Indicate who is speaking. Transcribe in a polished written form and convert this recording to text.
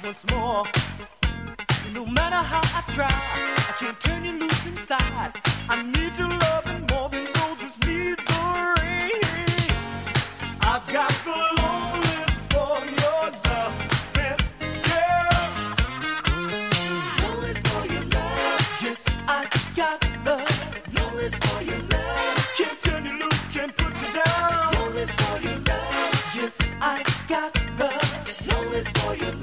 Speaker 1: once more. No matter how I try, I can't turn you loose inside. I need your love and